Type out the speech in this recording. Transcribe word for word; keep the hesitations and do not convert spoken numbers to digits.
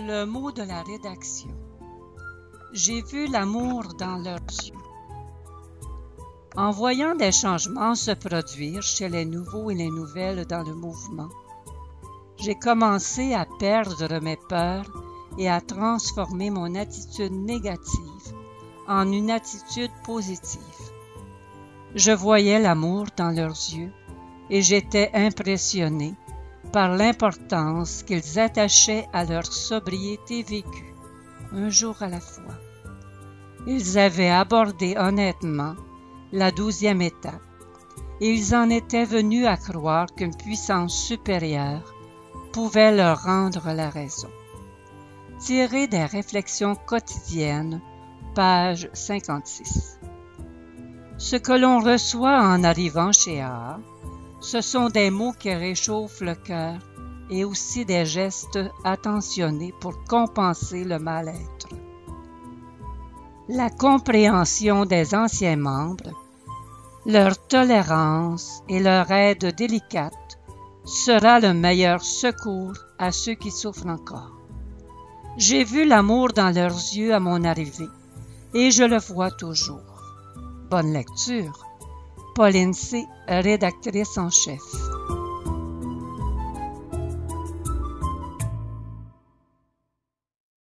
Le mot de la rédaction. J'ai vu l'amour dans leurs yeux. En voyant des changements se produire chez les nouveaux et les nouvelles dans le mouvement, j'ai commencé à perdre mes peurs et à transformer mon attitude négative en une attitude positive. Je voyais l'amour dans leurs yeux et j'étais impressionné par l'importance qu'ils attachaient à leur sobriété vécue, un jour à la fois. Ils avaient abordé honnêtement la douzième étape, et ils en étaient venus à croire qu'une puissance supérieure pouvait leur rendre la raison. Tiré des réflexions quotidiennes, page cinquante-six. Ce que l'on reçoit en arrivant chez A A, ce sont des mots qui réchauffent le cœur et aussi des gestes attentionnés pour compenser le mal-être. La compréhension des anciens membres, leur tolérance et leur aide délicate sera le meilleur secours à ceux qui souffrent encore. J'ai vu l'amour dans leurs yeux à mon arrivée et je le vois toujours. Bonne lecture. Pauline C., rédactrice en chef.